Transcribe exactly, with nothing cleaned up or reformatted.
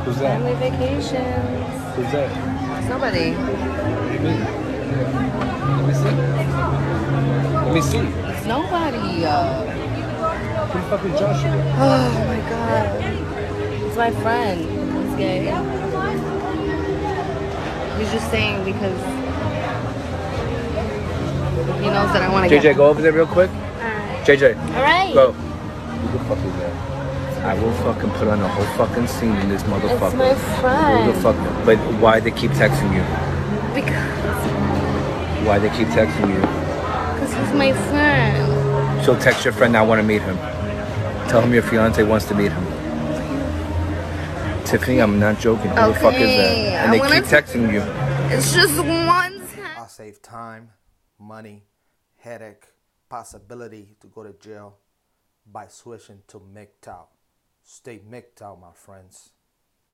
Who's that? Family vacations. Who's that? It's nobody. What do you mean? Let me see. Let me see. It's nobody. Uh, Who the fuck is Joshua? oh my god. It's my friend. He's gay. He's just saying because he knows that I want to J J, get. go over there real quick. Alright. J J, Alright. go. Who the fuck is that? I will fucking put on a whole fucking scene in this motherfucker. It's my friend. Who the fuck? But why they keep texting you? Because. Why they keep texting you? Because he's my friend. So text your friend, I want to meet him. Tell him your fiance wants to meet him. Tiffany, I'm not joking. Who the fuck is that? Okay, And they I keep wanna- texting you. It's just one time. I save time, money, headache, possibility to go to jail by switching to M G T O W. Stay M G T O W, my friends.